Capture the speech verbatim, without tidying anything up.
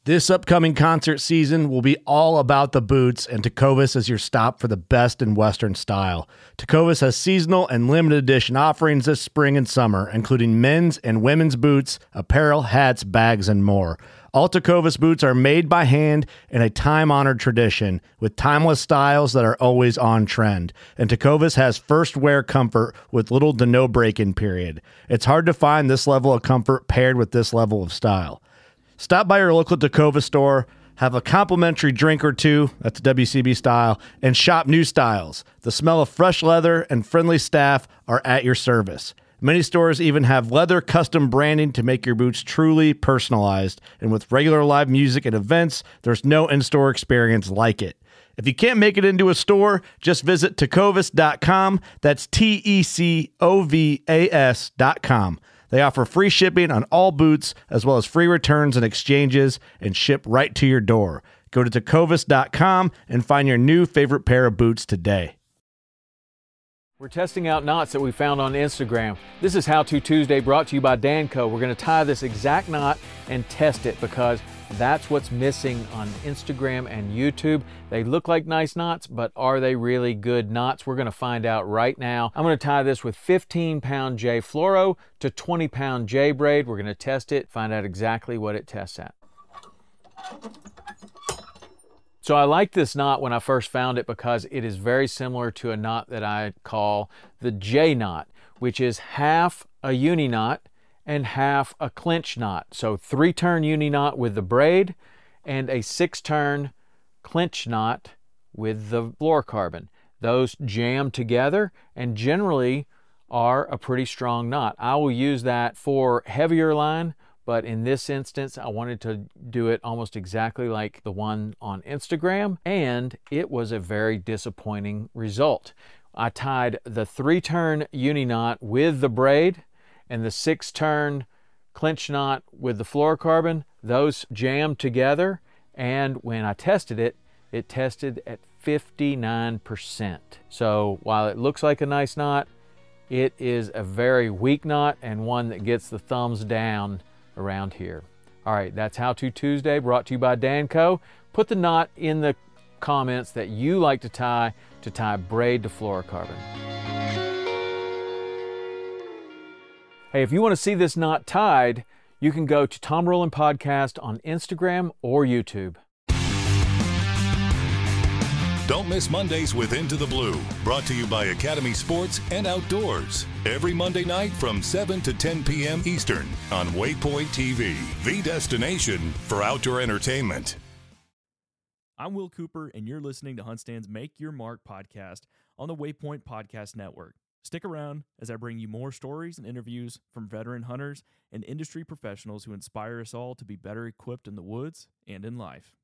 This upcoming concert season will be all about the boots, and Tecovas is your stop for the best in Western style. Tecovas has seasonal and limited edition offerings this spring and summer, including men's and women's boots, apparel, hats, bags, and more. All Tecovas boots are made by hand in a time-honored tradition with timeless styles that are always on trend. And Tecovas has first wear comfort with little to no break-in period. It's hard to find this level of comfort paired with this level of style. Stop by your local Tecovas store, have a complimentary drink or two, that's W C B style, and shop new styles. The smell of fresh leather and friendly staff are at your service. Many stores even have leather custom branding to make your boots truly personalized. And with regular live music and events, there's no in-store experience like it. If you can't make it into a store, just visit tecovas dot com. That's T E C O V A S dot com. They offer free shipping on all boots, as well as free returns and exchanges, and ship right to your door. Go to tecovas dot com and find your new favorite pair of boots today. We're testing out knots that we found on Instagram. This is How To Tuesday, brought to you by Danco. We're going to tie this exact knot and test it, because that's what's missing on Instagram and YouTube. They look like nice knots, but are they really good knots? We're going to find out right now. I'm going to tie this with fifteen pound J fluoro to twenty pound J braid. We're going to test it, find out exactly what it tests at. So I liked this knot when I first found it because it is very similar to a knot that I call the J knot, which is half a uni knot and half a clinch knot. So three turn uni knot with the braid and a six turn clinch knot with the fluorocarbon. Those jam together and generally are a pretty strong knot. I will use that for heavier line, but in this instance, I wanted to do it almost exactly like the one on Instagram, and it was a very disappointing result. I tied the three-turn uni knot with the braid and the six-turn clinch knot with the fluorocarbon. Those jammed together, and when I tested it, it tested at fifty-nine percent. So while it looks like a nice knot, it is a very weak knot and one that gets the thumbs down around here. All right, that's How To Tuesday, brought to you by Danco. Put the knot in the comments that you like to tie to tie braid to fluorocarbon. Hey, if you want to see this knot tied, you can go to Tom Rowland Podcast on Instagram or YouTube. Don't miss Mondays with Into the Blue, brought to you by Academy Sports and Outdoors. Every Monday night from seven to ten p.m. Eastern on Waypoint T V, the destination for outdoor entertainment. I'm Will Cooper, and you're listening to HuntStand's Make Your Mark podcast on the Waypoint Podcast Network. Stick around as I bring you more stories and interviews from veteran hunters and industry professionals who inspire us all to be better equipped in the woods and in life.